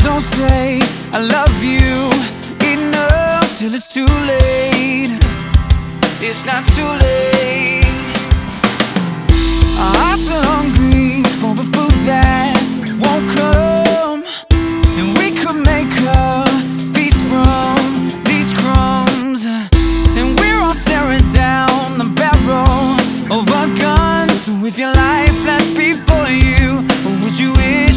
don't say I love you enough till it's too late. It's not too late.